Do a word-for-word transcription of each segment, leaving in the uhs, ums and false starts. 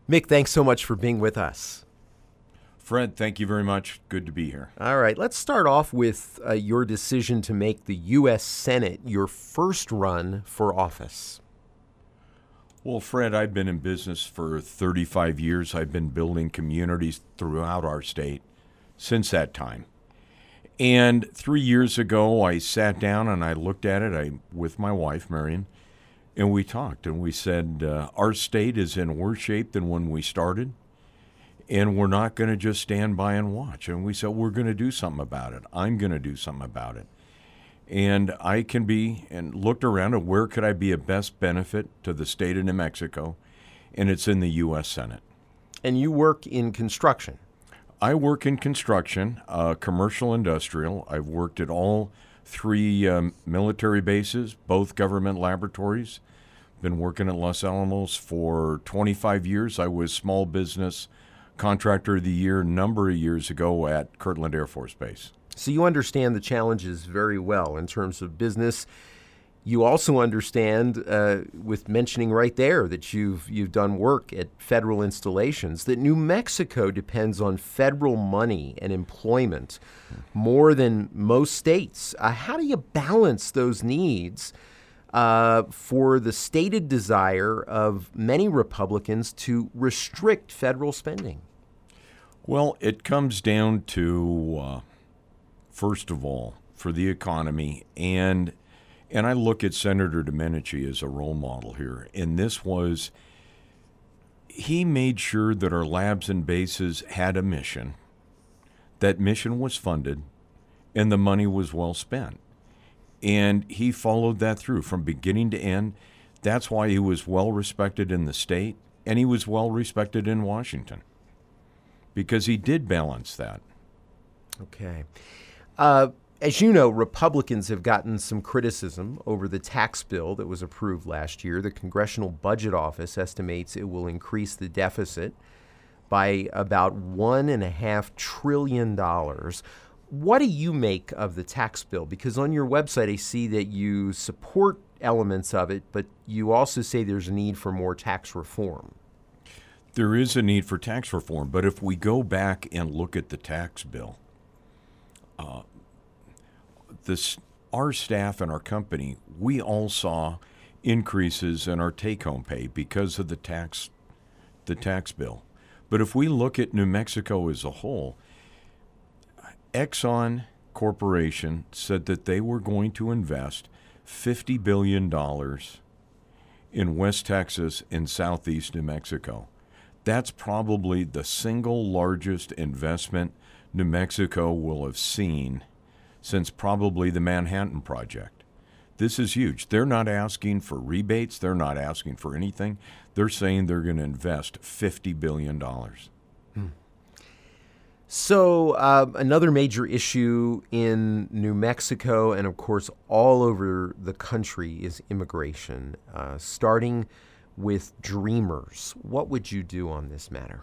Mick, thanks so much for being with us. Fred, thank you very much. Good to be here. All right, let's start off with uh, your decision to make the U S Senate your first run for office. Well, Fred, I've been in business for thirty-five years. I've been building communities throughout our state since that time. And three years ago, I sat down and I looked at it I, with my wife, Marion, and we talked. And we said, uh, our state is in worse shape than when we started, and we're not going to just stand by and watch. And we said, we're going to do something about it. I'm going to do something about it. And I can be, and looked around at where could I be a best benefit to the state of New Mexico, and it's in the U S Senate. And you work in construction. I work in construction, uh, commercial, industrial. I've worked at all three um, military bases, both government laboratories. Been working at Los Alamos for twenty-five years. I was small business contractor of the year a number of years ago at Kirtland Air Force Base. So you understand the challenges very well in terms of business. You also understand, uh, with mentioning right there that you've you've done work at federal installations, that New Mexico depends on federal money and employment more than most states. Uh, how do you balance those needs uh, for the stated desire of many Republicans to restrict federal spending? Well, it comes down to, uh, first of all, for the economy, and and I look at Senator Domenici as a role model here. And this was, he made sure that our labs and bases had a mission. That mission was funded, and the money was well spent. And he followed that through from beginning to end. That's why he was well respected in the state, and he was well respected in Washington, because he did balance that. Okay. Uh, as you know, Republicans have gotten some criticism over the tax bill that was approved last year. The Congressional Budget Office estimates it will increase the deficit by about one and a half trillion dollars. What do you make of the tax bill? Because on your website, I see that you support elements of it, but you also say there's a need for more tax reform. There is a need for tax reform, but if we go back and look at the tax bill, uh, this, our staff and our company, we all saw increases in our take-home pay because of the tax, the tax bill. But if we look at New Mexico as a whole, Exxon Corporation said that they were going to invest fifty billion dollars in West Texas and southeast New Mexico. That's probably the single largest investment New Mexico will have seen since probably the Manhattan Project. This is huge. They're not asking for rebates. They're not asking for anything. They're saying they're going to invest fifty billion dollars. Hmm. So uh, another major issue in New Mexico and, of course, all over the country is immigration, uh, starting with Dreamers. What would you do on this matter?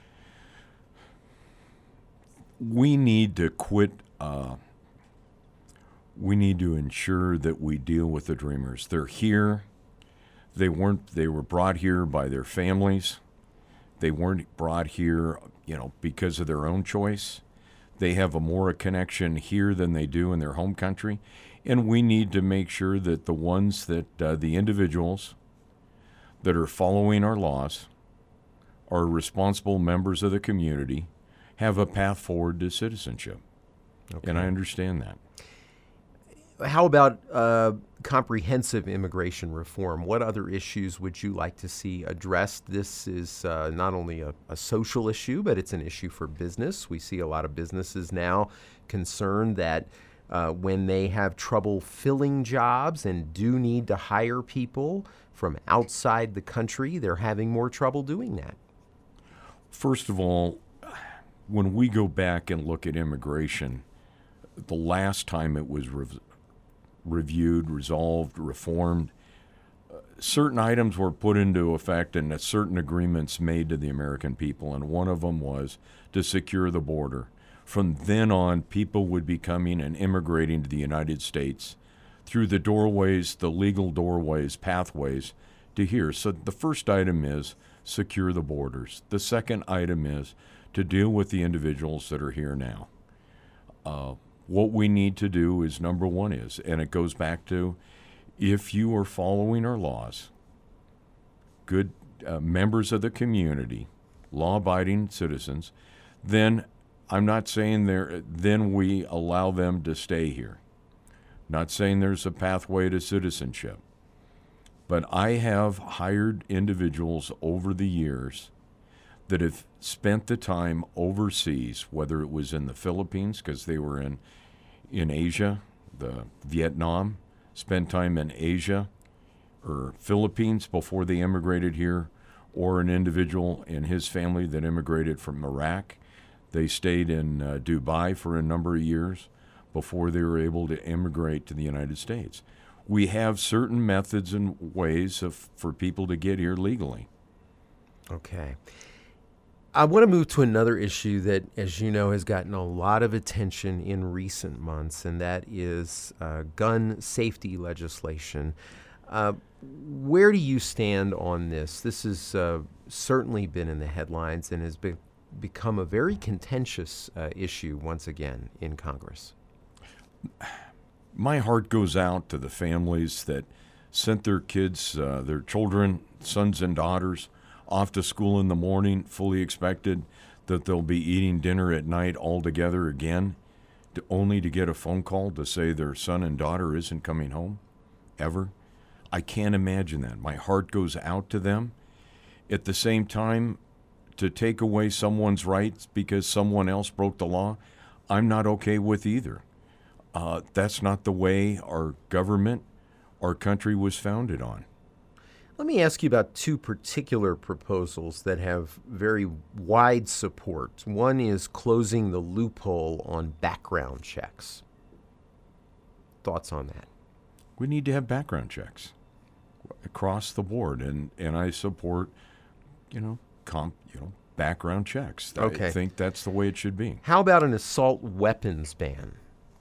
We need to quit. Uh, we need to ensure that we deal with the Dreamers. They're here. They weren't. They were brought here by their families. They weren't brought here, you know, because of their own choice. They have a more a connection here than they do in their home country, and we need to make sure that the ones that uh, the individuals that are following our laws are responsible members of the community, have a path forward to citizenship. Okay. And I understand that. How about uh, comprehensive immigration reform? What other issues would you like to see addressed? This is uh, not only a, a social issue, but it's an issue for business. We see a lot of businesses now concerned that uh, when they have trouble filling jobs and do need to hire people from outside the country, they're having more trouble doing that. First of all, when we go back and look at immigration, the last time it was rev- reviewed, resolved, reformed, uh, certain items were put into effect and certain agreements made to the American people, and one of them was to secure the border. From then on, people would be coming and immigrating to the United States through the doorways, the legal doorways, pathways to here. So the first item is secure the borders. The second item is to deal with the individuals that are here now. Uh, what we need to do is, number one is, and it goes back to, if you are following our laws, good uh, members of the community, law-abiding citizens, then I'm not saying there, then we allow them to stay here. Not saying there's a pathway to citizenship. But I have hired individuals over the years that have spent the time overseas, whether it was in the Philippines, because they were in, in Asia, the Vietnam, spent time in Asia or Philippines before they immigrated here, or an individual and his family that immigrated from Iraq. They stayed in uh, Dubai for a number of years before they were able to immigrate to the United States. We have certain methods and ways of, for people to get here legally. Okay. I want to move to another issue that, as you know, has gotten a lot of attention in recent months, and that is uh, gun safety legislation. Uh, where do you stand on this? This has uh, certainly been in the headlines and has be- become a very contentious uh, issue once again in Congress. My heart goes out to the families that sent their kids, uh, their children, sons and daughters, off to school in the morning, fully expected that they'll be eating dinner at night all together again, to, only to get a phone call to say their son and daughter isn't coming home, ever. I can't imagine that. My heart goes out to them. At the same time, to take away someone's rights because someone else broke the law, I'm not okay with either. Uh, that's not the way our government, our country was founded on. Let me ask you about two particular proposals that have very wide support. One is closing the loophole on background checks. Thoughts on that? We need to have background checks across the board, and, and I support, you know, comp, you know, background checks. Okay. I think that's the way it should be. How about an assault weapons ban?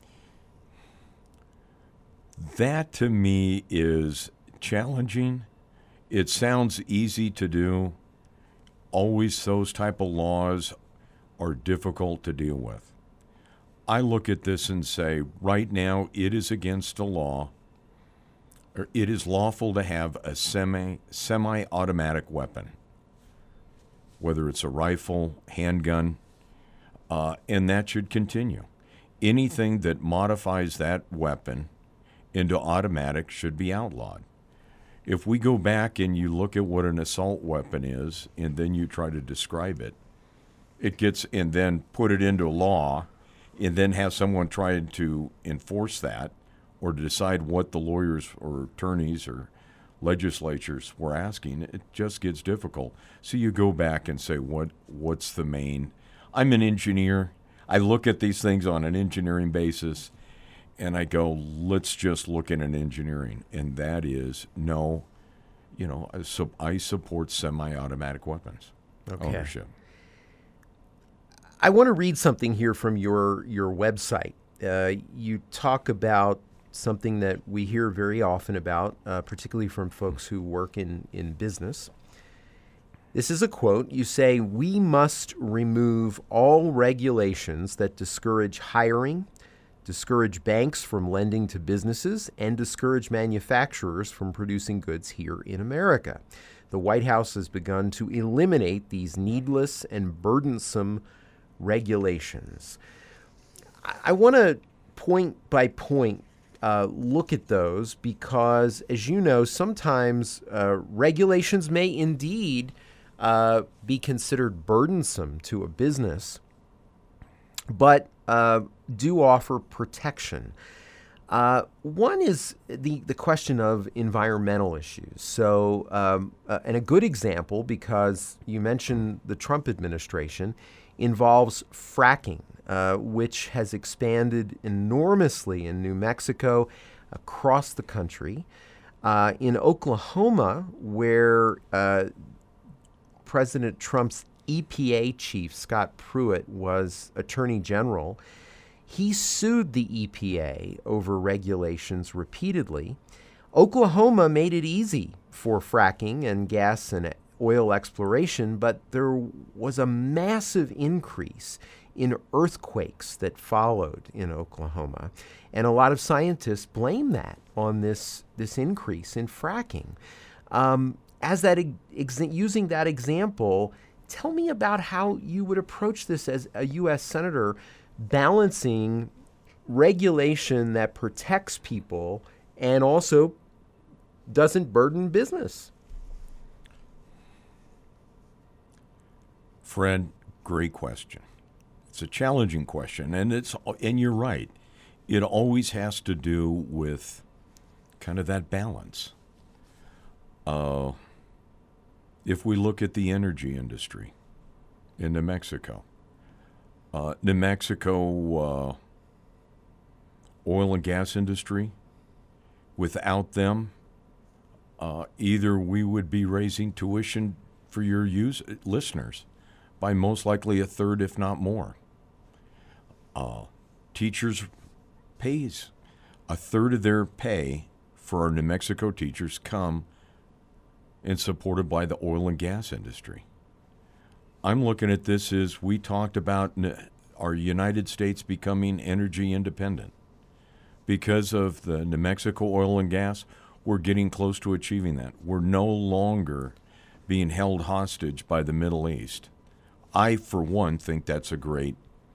That to me is challenging. It sounds easy to do. Always those type of laws are difficult to deal with. I look at this and say, right now it is against the law, or it is lawful to have a semi, semi-automatic weapon, whether it's a rifle, handgun, uh, and that should continue. Anything that modifies that weapon into automatic should be outlawed. If we go back and you look at what an assault weapon is, and then you try to describe it, it gets, and then put it into law, and then have someone try to enforce that, or to decide what the lawyers or attorneys or legislatures were asking, it just gets difficult. So you go back and say, what what's the main? I'm an engineer. I look at these things on an engineering basis, and I go, let's just look at an engineering. And that is, no, you know, so I support semi-automatic weapons Okay. ownership. I want to read something here from your, your website. Uh, you talk about something that we hear very often about, uh, particularly from folks who work in, in business. This is a quote. You say, "We must remove all regulations that discourage hiring, discourage banks from lending to businesses, and discourage manufacturers from producing goods here in America. The White House has begun to eliminate these needless and burdensome regulations." I, I want to point by point uh, look at those because, as you know, sometimes uh, regulations may indeed uh, be considered burdensome to a business, but uh, do offer protection. Uh, one is the, the question of environmental issues. So, um, uh, and a good example, because you mentioned the Trump administration, involves fracking, uh, which has expanded enormously in New Mexico, across the country. Uh, in Oklahoma, where uh, President Trump's E P A chief, Scott Pruitt, was Attorney General, he sued the E P A over regulations repeatedly. Oklahoma made it easy for fracking and gas and oil exploration, but there was a massive increase in earthquakes that followed in Oklahoma. And a lot of scientists blame that on this, this increase in fracking. Um, as that ex- using that example, tell me about how you would approach this as a U S senator, balancing regulation that protects people and also doesn't burden business. Fred, great question. It's a challenging question, and it's and you're right. It always has to do with kind of that balance. Uh, if we look at the energy industry in New Mexico, uh, New Mexico uh, oil and gas industry, without them, uh, either we would be raising tuition for your use, listeners by most likely a third, if not more. Uh, teachers pays a third of their pay for our New Mexico teachers come and supported by the oil and gas industry. I'm looking at this as we talked about our United States becoming energy independent. Because of the New Mexico oil and gas, we're getting close to achieving that. We're no longer being held hostage by the Middle East. I, for one, think that's a great,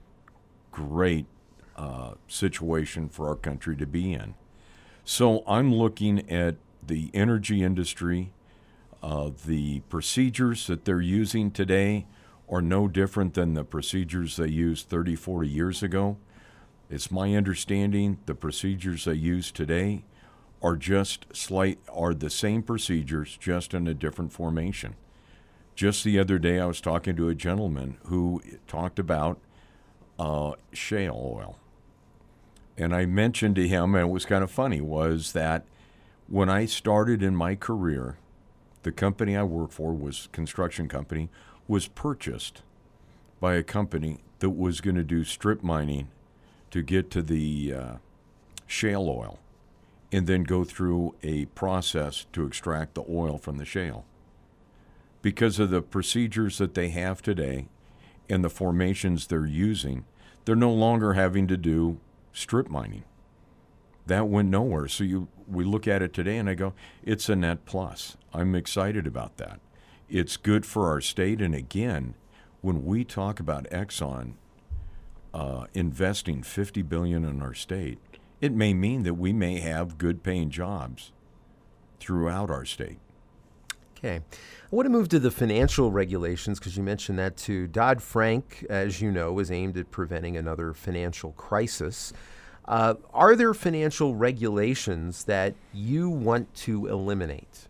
great uh, situation for our country to be in. So I'm looking at the energy industry. Uh, the procedures that they're using today are no different than the procedures they used thirty, forty years ago. It's my understanding the procedures they use today are just slight, are the same procedures, just in a different formation. Just the other day, I was talking to a gentleman who talked about uh, shale oil. And I mentioned to him, and it was kind of funny, was that when I started in my career, the company I worked for was construction company, was purchased by a company that was going to do strip mining to get to the uh, shale oil and then go through a process to extract the oil from the shale. Because of the procedures that they have today and the formations they're using, they're no longer having to do strip mining. That went nowhere. So you, we look at it today and I go, it's a net plus. I'm excited about that. It's good for our state. And again, when we talk about Exxon uh, investing fifty billion dollars in our state, it may mean that we may have good paying jobs throughout our state. Okay. I want to move to the financial regulations because you mentioned that too. Dodd-Frank, as you know, is aimed at preventing another financial crisis. Uh, are there financial regulations that you want to eliminate?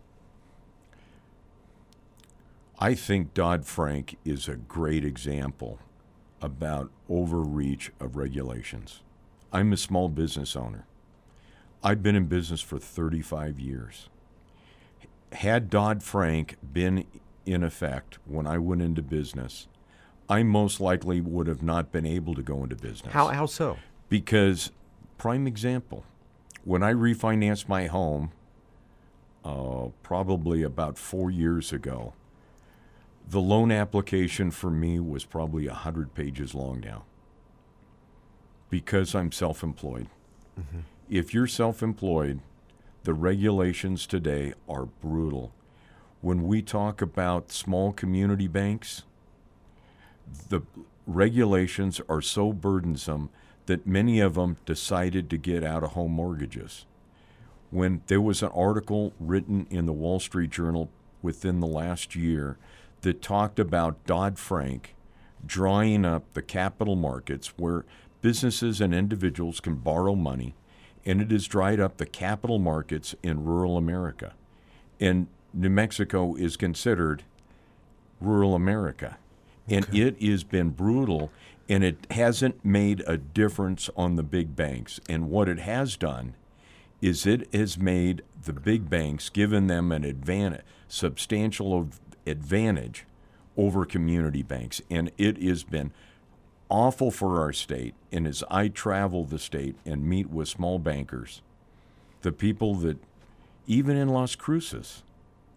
I think Dodd-Frank is a great example about overreach of regulations. I'm a small business owner. I've been in business for thirty-five years. Had Dodd-Frank been in effect when I went into business, I most likely would have not been able to go into business. How, how so? Because, prime example, when I refinanced my home, uh, probably about four years ago, the loan application for me was probably one hundred pages long now because I'm self-employed. Mm-hmm. If you're self-employed, the regulations today are brutal. When we talk about small community banks, the regulations are so burdensome that many of them decided to get out of home mortgages. When there was an article written in the Wall Street Journal within the last year that talked about Dodd-Frank drying up the capital markets where businesses and individuals can borrow money, and it has dried up the capital markets in rural America. And New Mexico is considered rural America. And okay. It has been brutal, and it hasn't made a difference on the big banks. And what it has done is it has made the big banks, given them an advantage, substantial advantage over community banks. And it has been awful for our state. And as I travel the state and meet with small bankers, the people that, even in Las Cruces,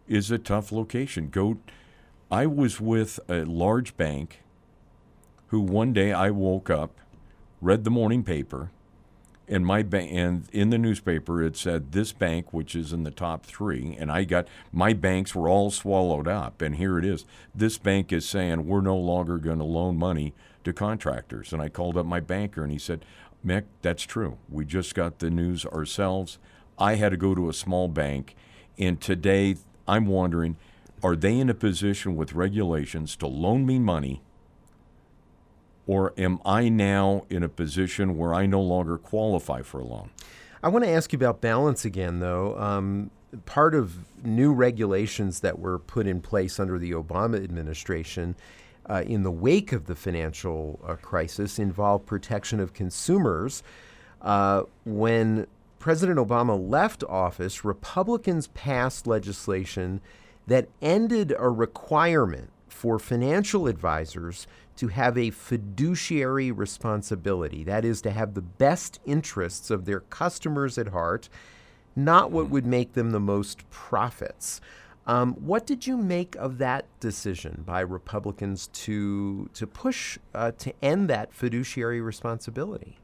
is a tough location. Go. I was with a large bank who one day I woke up, read the morning paper, and my ba- and in the newspaper it said this bank, which is in the top three, and I got my banks were all swallowed up, and here it is. This bank is saying we're no longer going to loan money to contractors, and I called up my banker, and he said, "Mick, that's true. We just got the news ourselves. I had to go to a small bank, and today I'm wondering, are they in a position with regulations to loan me money?" Or am I now in a position where I no longer qualify for a loan? I want to ask you about balance again, though. Um, part of new regulations that were put in place under the Obama administration uh, in the wake of the financial uh, crisis involved protection of consumers. Uh, when President Obama left office, Republicans passed legislation that ended a requirement for financial advisors to have a fiduciary responsibility. That is, to have the best interests of their customers at heart, not what would make them the most profits. Um, what did you make of that decision by Republicans to to push uh, to end that fiduciary responsibility?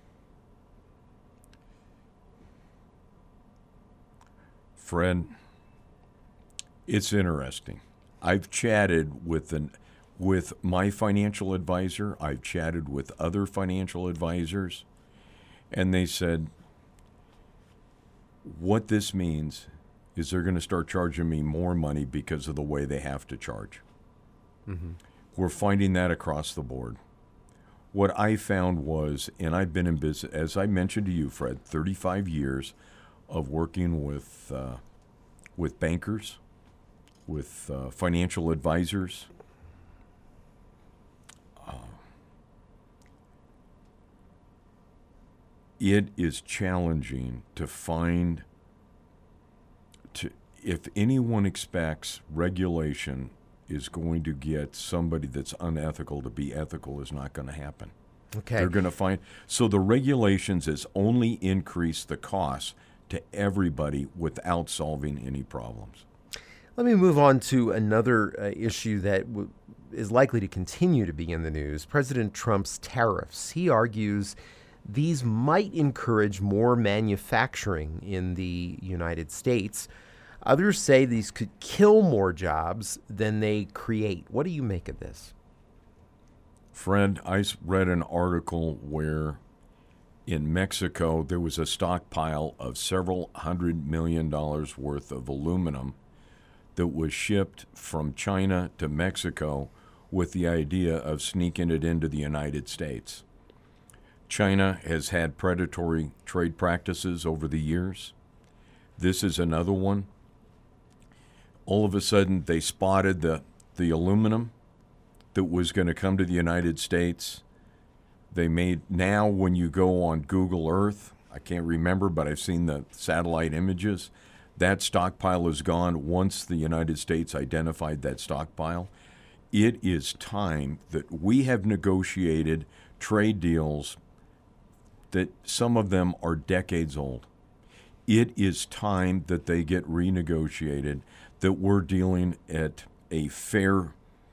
Fred, it's interesting. I've chatted with an with my financial advisor. I've chatted with other financial advisors, and they said what this means is they're going to start charging me more money because of the way they have to charge. Mm-hmm. We're finding that across the board. What I found was, and I've been in business, as I mentioned to you, Fred, thirty-five years of working with uh, with bankers, with uh, financial advisors. Uh, it is challenging to find, to if anyone expects regulation is going to get somebody that's unethical to be ethical, is not going to happen. Okay. They're going to find, so the regulations has only increased the cost to everybody without solving any problems. Let me move on to another uh, issue that w- is likely to continue to be in the news. President Trump's tariffs. He argues these might encourage more manufacturing in the United States. Others say these could kill more jobs than they create. What do you make of this? Fred, I s- read an article where in Mexico there was a stockpile of several hundred million dollars worth of aluminum that was shipped from China to Mexico with the idea of sneaking it into the United States. China has had predatory trade practices over the years. This is another one. All of a sudden, they spotted the, the aluminum that was going to come to the United States. They made, now when you go on Google Earth, I can't remember, but I've seen the satellite images, that stockpile is gone once the United States identified that stockpile. It is time that we have negotiated trade deals that some of them are decades old. It is time that they get renegotiated, that we're dealing at a fair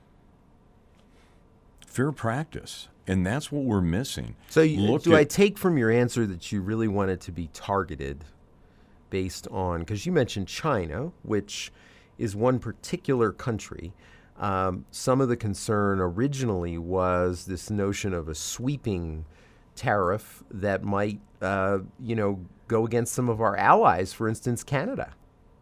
fair practice. And that's what we're missing. So you, Look do at, I take from your answer that you really want it to be targeted based on, because you mentioned China, which is one particular country. Um, some of the concern originally was this notion of a sweeping tariff that might, uh, you know, go against some of our allies, for instance, Canada.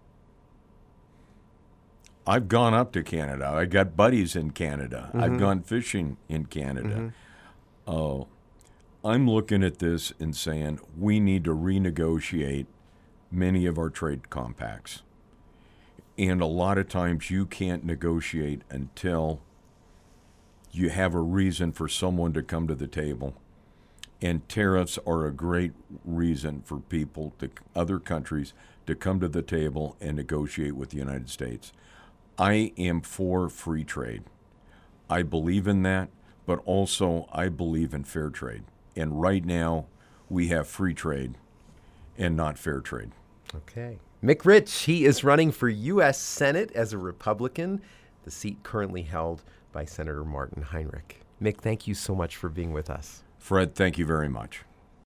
I've gone up to Canada. I got buddies in Canada. Mm-hmm. I've gone fishing in Canada. Mm-hmm. Uh, I'm looking at this and saying we need to renegotiate many of our trade compacts. And a lot of times you can't negotiate until you have a reason for someone to come to the table. And tariffs are a great reason for people, to other countries, to come to the table and negotiate with the United States. I am for free trade. I believe in that, but also I believe in fair trade. And right now, we have free trade and not fair trade. Okay. Mick Rich, he is running for U S Senate as a Republican, the seat currently held by Senator Martin Heinrich. Mick, thank you so much for being with us. Fred, thank you very much.